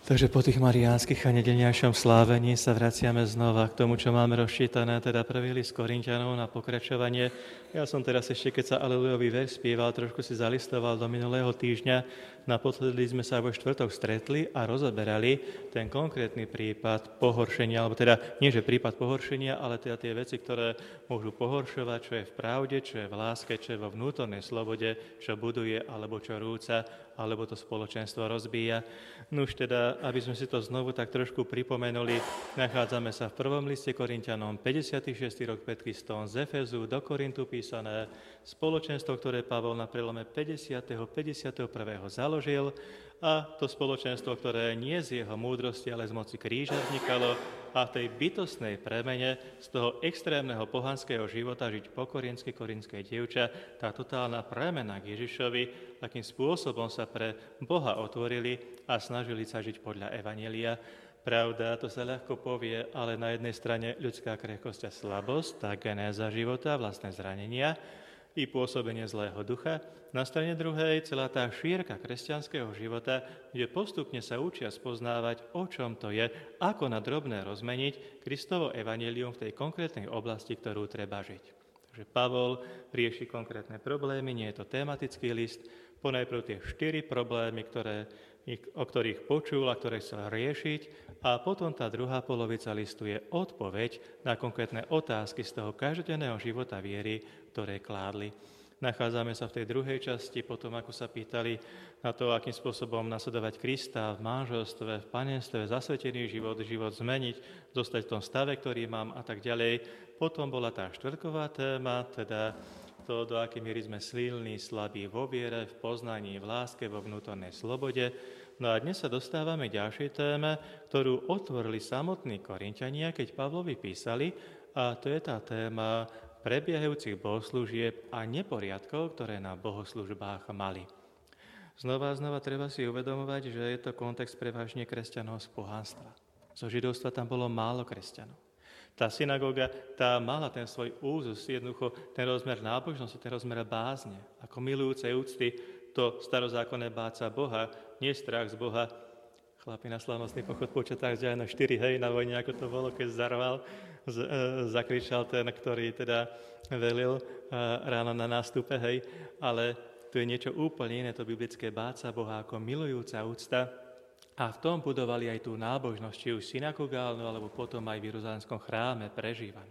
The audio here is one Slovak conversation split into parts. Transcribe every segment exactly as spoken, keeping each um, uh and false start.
Takže po tých mariánskych a nedeľňajšom slávení sa vraciame znova k tomu, čo máme rozčítané, teda prvý list Korinťanov na pokračovanie. Ja som teraz ešte, keď sa alelujový verš spieval, trošku si zalistoval do minulého týždňa. Naposledy sme sa vo štvrtok stretli a rozoberali ten konkrétny prípad pohoršenia, alebo teda nie, že prípad pohoršenia, ale teda tie veci, ktoré môžu pohoršovať, čo je v pravde, čo je v láske, čo je vo vnútornej slobode, čo buduje, alebo čo rúca, alebo to spoločenstvo rozbíja. Nuž teda, aby sme si to znovu tak trošku pripomenuli, nachádzame sa v prvom liste Korinťanom, päťdesiaty šiesty rok pred Kristom, z Efezu do Korintu písané, spoločenstvo, ktoré Pavol na prelome päťdesiateho a päťdesiateho prvého založil, a to spoločenstvo, ktoré nie z jeho múdrosti, ale z moci kríža vznikalo, a v tej bytostnej premene z toho extrémneho pohanského života žiť po korinské korinské dievča, tá totálna premena k Ježišovi, akým spôsobom sa pre Boha otvorili a snažili sa žiť podľa evanjelia. Pravda, to sa ľahko povie, ale na jednej strane ľudská krehkosť a slabosť, tá genéza života, vlastné zranenia i pôsobenie zlého ducha. Na strane druhej celá tá šírka kresťanského života, kde postupne sa učia spoznávať, o čom to je, ako na drobné rozmeniť Kristovo evanjelium v tej konkrétnej oblasti, ktorú treba žiť. Takže Pavol rieši konkrétne problémy, nie je to tematický list, ponajprv tie štyri problémy, ktoré, o ktorých počul a ktoré chcel riešiť, a potom tá druhá polovica listu je odpoveď na konkrétne otázky z toho každodenného života viery, ktoré kládli. Nachádzame sa v tej druhej časti, potom ako sa pýtali na to, akým spôsobom nasledovať Krista v manželstve, v panenstve, zasvetený život, život zmeniť, zostať v tom stave, ktorý mám a tak ďalej. Potom bola tá štvrtková téma, teda to, do akej miery sme silní, slabí vo viere, v poznaní, v láske, vo vnútornej slobode. No a dnes sa dostávame k ďalšej téme, ktorú otvorili samotní Korinťania, keď Pavlovi písali, a to je tá téma prebiehajúcich bohoslúžieb a neporiadkov, ktoré na bohoslužbách mali. Znova a znova treba si uvedomovať, že je to kontext prevažne kresťanov z pohanstva. Zo židovstva tam bolo málo kresťanov. Tá synagóga, tá mala ten svoj úzus, jednoducho ten rozmer nábožnosti, ten rozmer bázne, ako milujúcej úcty, to starozákonné báť sa Boha, nie strach z Boha. Chlapi na slávnostný pochod početách z Jana štyri, hej, na vojne, ako to bolo, keď zarval, z, e, zakričal ten, ktorý teda velil e, ráno na nástupe, hej, ale tu je niečo úplne iné, to biblické báť sa Boha ako milujúca úcta, a v tom budovali aj tú nábožnosť, či už synagogálnu, alebo potom aj v Jeruzalemskom chráme prežívanú.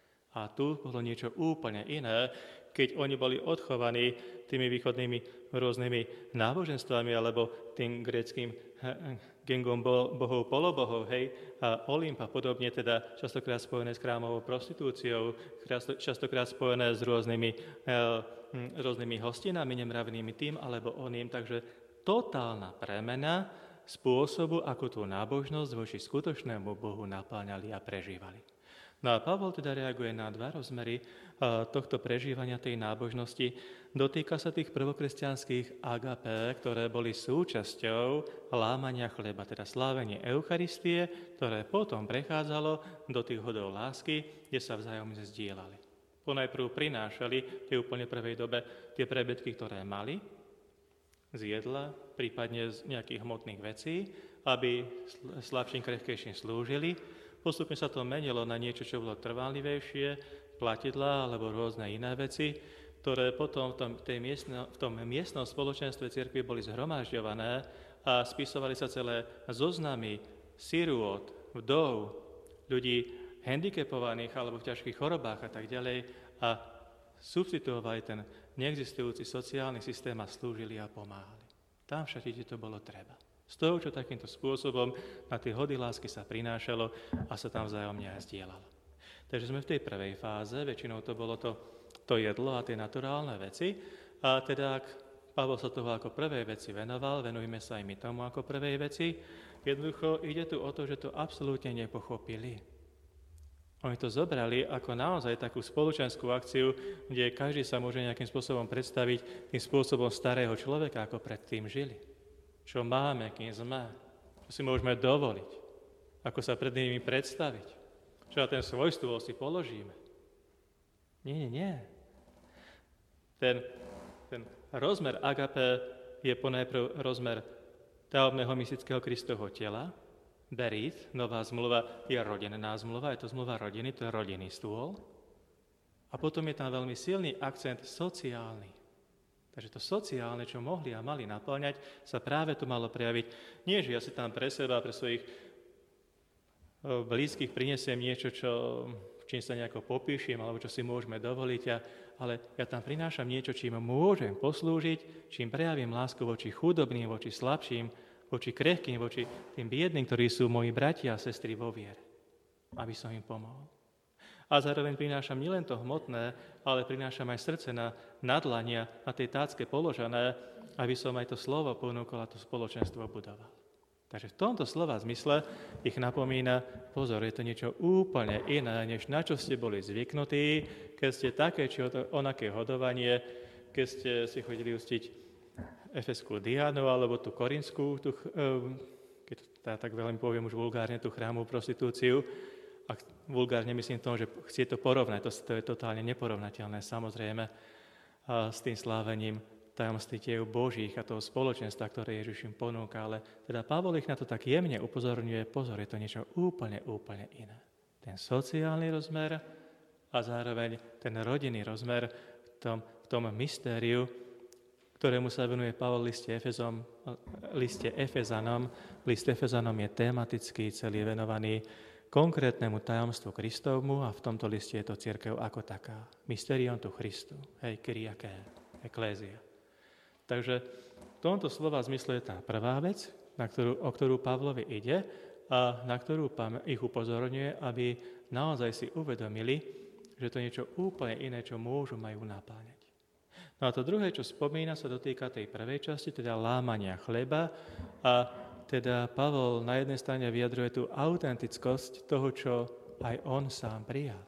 A tu bolo niečo úplne iné, keď oni boli odchovaní tými východnými rôznymi náboženstvami alebo tým gréckým gengom bohov, polobohov, hej, a Olymp a podobne, teda častokrát spojené s chrámovou prostitúciou, častokrát spojené s rôznymi, rôznymi hostinami, nemravnými tým alebo oným, takže totálna premena spôsobu, ako tú nábožnosť voči skutočnému Bohu napáňali a prežívali. No a Pavol teda reaguje na dva rozmery tohto prežívania tej nábožnosti. Dotýka sa tých prvokresťanských agapé, ktoré boli súčasťou lámania chleba, teda slávenie Eucharistie, ktoré potom prechádzalo do tých hodov lásky, kde sa vzájomne zdieľali. Ponajprv prinášali v tej úplne prvej dobe tie prebytky, ktoré mali z jedla, prípadne z nejakých hmotných vecí, aby slabším, krehkejším slúžili. Postupne sa to menilo na niečo, čo bolo trvanlivejšie, platidlá alebo rôzne iné veci, ktoré potom v tom, tej miestno, v tom miestnom spoločenstve cirkvi boli zhromažďované a spisovali sa celé zoznamy sirôt, vdov, ľudí handicapovaných alebo v ťažkých chorobách a tak ďalej, a substituovali ten neexistujúci sociálny systém a slúžili a pomáhali. Tam všade to bolo treba. Z toho, čo takýmto spôsobom na tie hody lásky sa prinášalo a sa tam vzájomne aj zdieľalo. Takže sme v tej prvej fáze, väčšinou to bolo to, to jedlo a tie naturálne veci. A teda, ak Pavol sa toho ako prvej veci venoval, venujme sa aj my tomu ako prvej veci. Jednoducho ide tu o to, že to absolútne nepochopili. Oni to zobrali ako naozaj takú spoločenskú akciu, kde každý sa môže nejakým spôsobom predstaviť tým spôsobom starého človeka, ako predtým žili. Čo máme, kým sme, čo si môžeme dovoliť, ako sa pred nimi predstaviť, čo na ten svoj stôl si položíme. Nie, nie, nie. Ten, ten rozmer agape je ponajprv rozmer tajomného mystického Kristovho tela, Berit, nová zmluva, je rodinná zmluva, je to zmluva rodiny, to je rodinný stôl. A potom je tam veľmi silný akcent sociálny. Takže to sociálne, čo mohli a mali naplňať, sa práve tu malo prejaviť. Nie, že ja si tam pre seba, pre svojich blízkych prinesiem niečo, čo, čím sa nejako popíšim, alebo čo si môžeme dovoliť, ale ja tam prinášam niečo, čím môžem poslúžiť, čím prejavím lásku voči chudobným, voči slabším, voči krehkým, voči tým biedným, ktorí sú moji bratia a sestry vo viere, aby som im pomohol. A zároveň prinášam nielen to hmotné, ale prinášam aj srdce na nadlania, na tej tácke položené, aby som aj to slovo ponúkol a to spoločenstvo budoval. Takže v tomto slova zmysle ich napomína, pozor, je to niečo úplne iné, než na čo ste boli zvyknutí, keď ste také či onaké hodovanie, keď ste si chodili ustiť efeskú Dianu alebo tú korinskú, tú, keď to tak veľmi poviem už vulgárne, tú chrámovú prostitúciu. A vulgárne myslím tomu, že chcie to porovnať, to, to je totálne neporovnateľné, samozrejme, a s tým slávením tajomstiev Božích a toho spoločenstva, ktoré Ježiš im ponúka. Ale teda Pavol ich na to tak jemne upozorňuje, pozor, je to niečo úplne, úplne iné. Ten sociálny rozmer a zároveň ten rodinný rozmer v tom, v tom mystériu, ktorému sa venuje Pavol v liste Efezom, liste Efezanom. List Efezanom je tematický, celý venovaný konkrétnemu tajomstvu Kristovmu a v tomto liste je to cirkev ako taká. Mysterion tu Christu, hej, kyriaké, eklézia. Takže v tomto slova zmysle je tá prvá vec, na ktorú, o ktorú Pavlovi ide a na ktorú ich upozorňuje, aby naozaj si uvedomili, že to je niečo úplne iné, čo môžu majú napáňať. No a to druhé, čo spomína, sa dotýka tej prvej časti, teda lámania chleba a teda Pavol na jednej strane vyjadruje tú autentickosť toho, čo aj on sám prijal.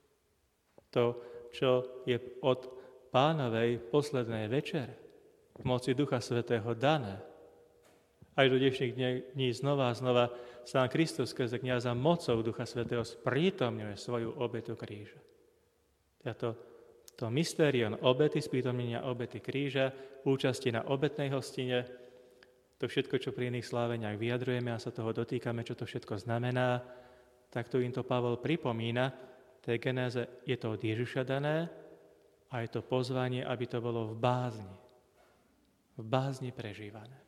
To, čo je od Pánovej poslednej večere v moci Ducha Svätého dané. Aj do dnešných dní znova a znova sám Kristus skrze kňaza mocou Ducha Svätého sprítomňuje svoju obetu kríža. To, to mystérion obety, sprítomnenia obety kríža, účasti na obetnej hostine, to všetko, čo pri iných sláveniach vyjadrujeme a sa toho dotýkame, čo to všetko znamená, tak tu im to Pavol pripomína. Tej genéze je to od Ježiša dané a je to pozvanie, aby to bolo v bázni. V bázni prežívané.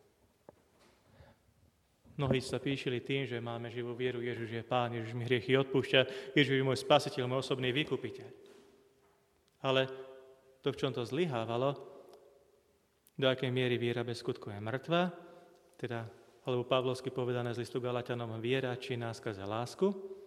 Mnohí sa píšili tým, že máme živú vieru, Ježiš je Pán, Ježiš mi hriechy odpúšťa, Ježiš je môj spasiteľ, môj osobný vykupiteľ. Ale to, v čom to zlyhávalo, do akej miery viera bez skutku je mŕtva, teda, alebo pavlovsky povedané z listu Galatianom, viera činná skrze lásku,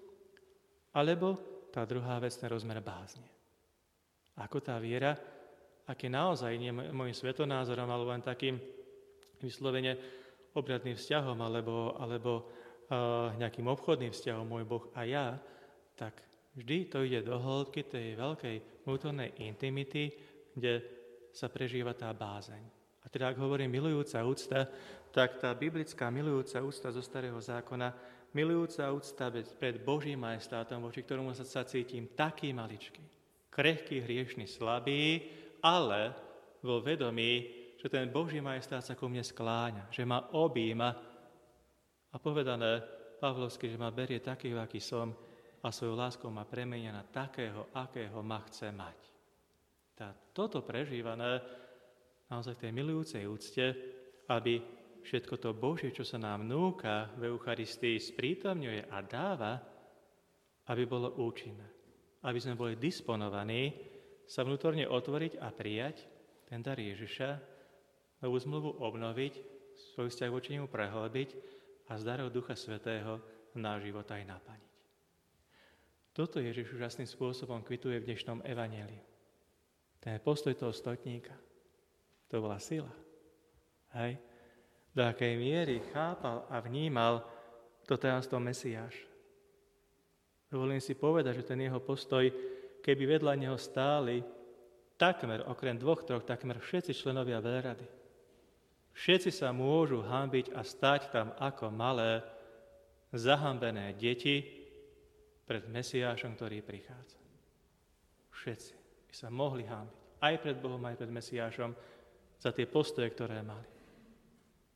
alebo tá druhá vec, ten rozmer bázne. Ako tá viera, aký naozaj nie môjim svetonázorom, alebo len takým vyslovene obradným vzťahom, alebo, alebo uh, nejakým obchodným vzťahom, môj Boh a ja, tak vždy to ide do hĺbky tej veľkej vnútornej intimity, kde sa prežíva tá bázeň. A teda, ak hovorím milujúca úcta, tak tá biblická milujúca úcta zo Starého zákona, milujúca úcta pred Božím majestátom, voči ktorému sa, sa cítim taký maličký, krehký, hriešný, slabý, ale vo vedomí, že ten Boží majestát sa ku mne skláňa, že ma objíma a povedané pavlovsky, že ma berie taký, aký som a svojou láskou ma premenia na takého, akého ma chce mať. Tá, toto prežívané naozaj v tej milujúcej úcte, aby všetko to Božie, čo sa nám núka v Eucharistii, sprítomňuje a dáva, aby bolo účinné. Aby sme boli disponovaní sa vnútorne otvoriť a prijať ten dar Ježiša, novú zmluvu obnoviť, svoj vzťah voči nemu prehlbiť a z darov Ducha Svätého na život aj naplniť. Toto Ježiš úžasným spôsobom kvituje v dnešnom evanjeliu. Ten postoj toho stotníka, to bola sila. Hej? Do akej miery chápal a vnímal to tajomstvo Mesiáša. Dovolím si povedať, že ten jeho postoj, keby vedľa neho stáli takmer, okrem dvoch, troch, takmer všetci členovia veľrady. Všetci sa môžu hanbiť a stať tam ako malé, zahambené deti pred Mesiášom, ktorý prichádza. Všetci by sa mohli hanbiť. Aj pred Bohom, aj pred Mesiášom, za tie postoje, ktoré mali.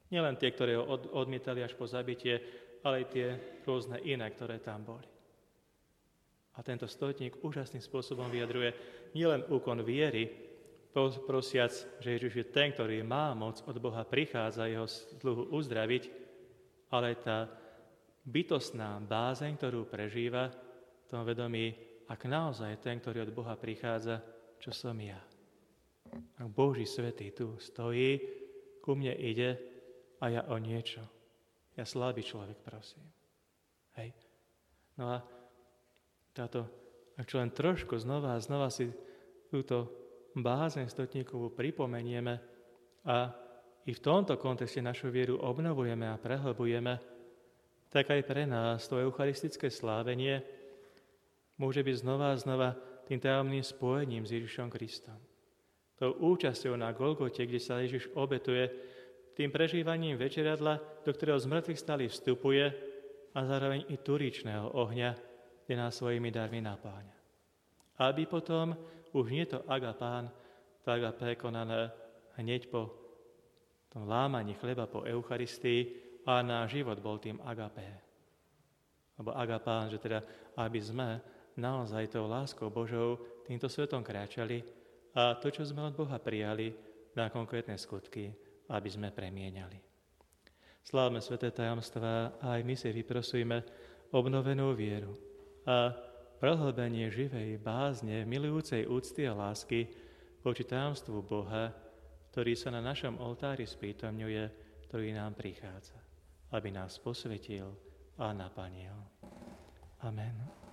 Nielen tie, ktoré ho od, odmietali až po zabitie, ale aj tie rôzne iné, ktoré tam boli. A tento stotník úžasným spôsobom vyjadruje nielen úkon viery, prosiac, že Ježiš je ten, ktorý má moc od Boha, prichádza jeho sluhu uzdraviť, ale aj tá bytostná bázeň, ktorú prežíva v tom vedomí, ak naozaj ten, ktorý od Boha prichádza, čo som ja. Ak Boží svätý tu stojí, ku mne ide a ja o niečo. Ja slabý človek, prosím. Hej. No a táto, ak čo len trošku znova a znova si túto bázeň stotníkovú pripomenieme a i v tomto kontexte našu vieru obnovujeme a prehlbujeme, tak aj pre nás to eucharistické slávenie môže byť znova a znova tým tajomným spojením s Ježišom Kristom. Tou účasťou na Golgote, kde sa Ježiš obetuje, tým prežívaním večeradla, do ktorého z mŕtvych stály vstupuje a zároveň i turíčného ohňa, kde nás svojimi darmi napáňa. Aby potom už nie to agapán, to agapé konané hneď po tom lámaní chleba, po Eucharistii, a náš život bol tým agapé. Lebo agapán, že teda, aby sme naozaj tou láskou Božou týmto svetom kráčali a to, čo sme od Boha prijali, na konkrétne skutky, aby sme premieniali. Slávme sväté tajomstvá a aj my si vyprosujme obnovenú vieru a prehlbenie živej bázne, milujúcej úcty a lásky voči tajomstvu Boha, ktorý sa na našom oltári sprítomňuje, ktorý nám prichádza, aby nás posvetil a naplnil. Amen.